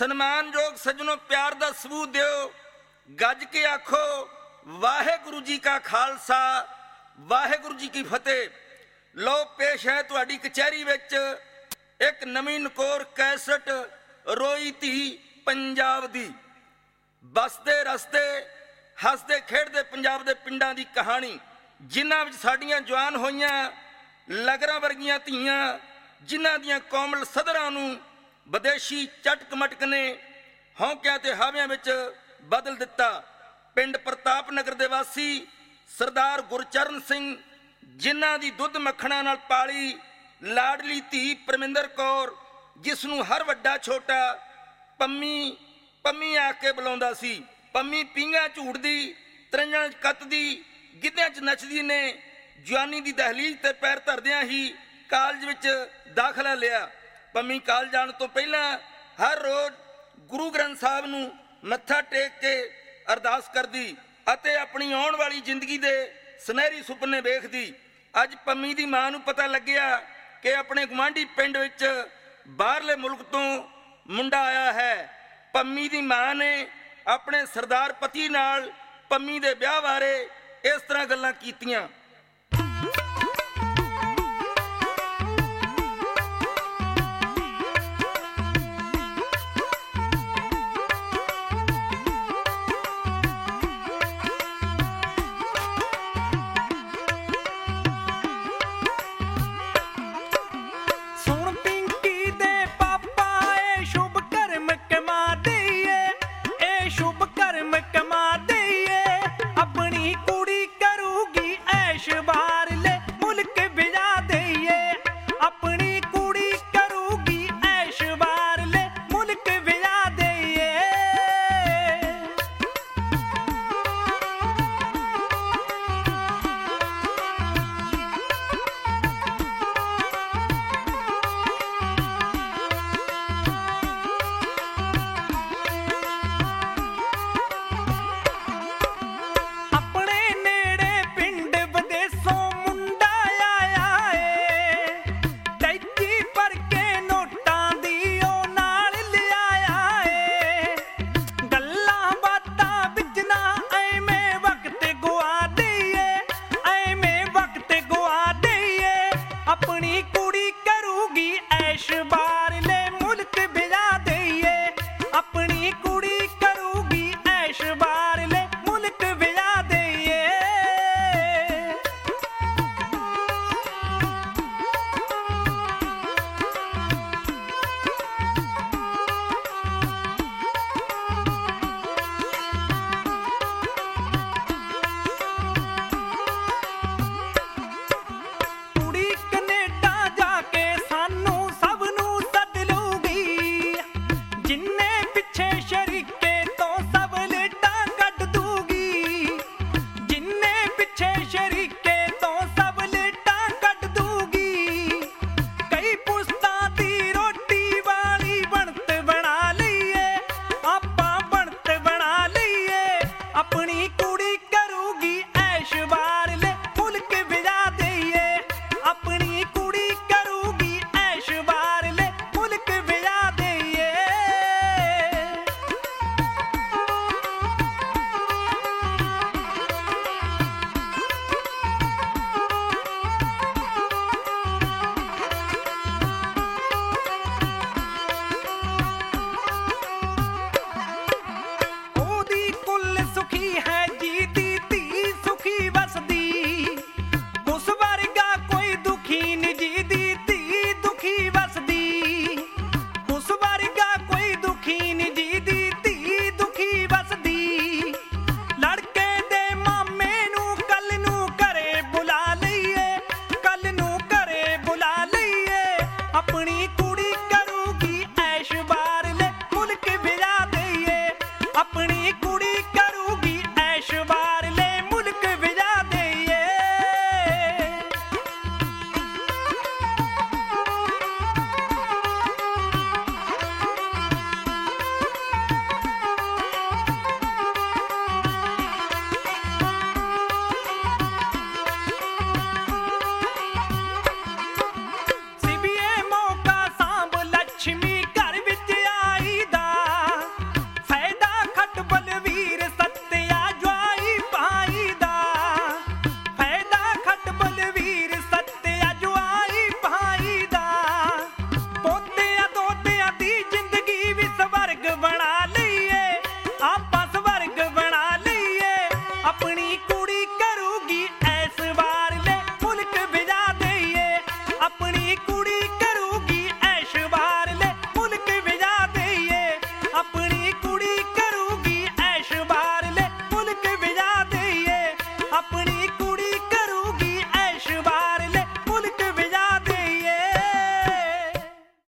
ਸਨਮਾਨਯੋਗ ਸੱਜਣੋ, ਪਿਆਰ ਦਾ ਸਬੂਤ ਦਿਓ, ਗੱਜ ਕੇ ਆਖੋ ਵਾਹਿਗੁਰੂ ਜੀ ਕਾ ਖਾਲਸਾ, ਵਾਹਿਗੁਰੂ ਜੀ ਕੀ ਫਤਿਹ। ਲਓ ਪੇਸ਼ ਹੈ ਤੁਹਾਡੀ ਕਚਹਿਰੀ ਵਿੱਚ ਇੱਕ ਨਵੀਂ ਨਕੋਰ ਕੈਸਟ, ਰੋਈ ਧੀ ਪੰਜਾਬ ਦੀ। ਬਸਦੇ ਰਸਤੇ ਹੱਸਦੇ ਖੇਡਦੇ ਪੰਜਾਬ ਦੇ ਪਿੰਡਾਂ ਦੀ ਕਹਾਣੀ, ਜਿਨ੍ਹਾਂ ਵਿੱਚ ਸਾਡੀਆਂ ਜਵਾਨ ਹੋਈਆਂ ਲਗਰਾਂ ਵਰਗੀਆਂ ਧੀਆਂ, ਜਿਨ੍ਹਾਂ ਦੀਆਂ ਕੋਮਲ ਸਦਰਾਂ ਨੂੰ ਵਿਦੇਸ਼ੀ ਚਟਕ ਮਟਕ ਨੇ ਹੌਂਕਿਆਂ ਤੇ ਹਾਵਿਆਂ ਵਿੱਚ ਬਦਲ ਦਿੱਤਾ। ਪਿੰਡ ਪ੍ਰਤਾਪ ਨਗਰ ਦੇ ਵਾਸੀ ਸਰਦਾਰ ਗੁਰਚਰਨ ਸਿੰਘ, ਜਿਨ੍ਹਾਂ ਦੀ ਦੁੱਧ ਮੱਖਣਾਂ ਨਾਲ ਪਾਲੀ ਲਾਡਲੀ ਧੀ ਪਰਮਿੰਦਰ ਕੌਰ, ਜਿਸ ਨੂੰ ਹਰ ਵੱਡਾ ਛੋਟਾ ਪੰਮੀ ਪੰਮੀ ਆ ਕੇ ਬੁਲਾਉਂਦਾ ਸੀ। ਪੰਮੀ ਪੀਂਘਾਂ ਝੂਟਦੀ, ਤਰੰਜਾਂ 'ਚ ਕੱਤਦੀ, ਗਿੱਧਿਆਂ 'ਚ ਨੱਚਦੀ ਨੇ ਜਵਾਨੀ ਦੀ ਦਹਲੀਜ਼ ਤੇ ਪੈਰ ਧਰਦਿਆਂ ਹੀ ਕਾਲਜ ਵਿੱਚ ਦਾਖਲਾ ਲਿਆ। ਪੰਮੀ ਕਾਲਜ ਜਾਣ ਤੋਂ ਪਹਿਲਾਂ ਹਰ ਰੋਜ਼ ਗੁਰੂ ਗ੍ਰੰਥ ਸਾਹਿਬ ਨੂੰ ਮੱਥਾ ਟੇਕ ਕੇ ਅਰਦਾਸ ਕਰਦੀ ਅਤੇ ਆਪਣੀ ਆਉਣ ਵਾਲੀ ਜ਼ਿੰਦਗੀ ਦੇ ਸੁਨਹਿਰੀ ਸੁਪਨੇ ਵੇਖਦੀ। ਅੱਜ ਪੰਮੀ ਦੀ ਮਾਂ ਨੂੰ ਪਤਾ ਲੱਗਿਆ ਕਿ ਆਪਣੇ ਗੁਆਂਢੀ ਪਿੰਡ ਵਿੱਚ ਬਾਹਰਲੇ ਮੁਲਕ ਤੋਂ ਮੁੰਡਾ ਆਇਆ ਹੈ। ਪੰਮੀ ਦੀ ਮਾਂ ਨੇ ਆਪਣੇ ਸਰਦਾਰ ਪਤੀ ਨਾਲ ਪੰਮੀ ਦੇ ਵਿਆਹ ਬਾਰੇ ਇਸ ਤਰ੍ਹਾਂ ਗੱਲਾਂ ਕੀਤੀਆਂ।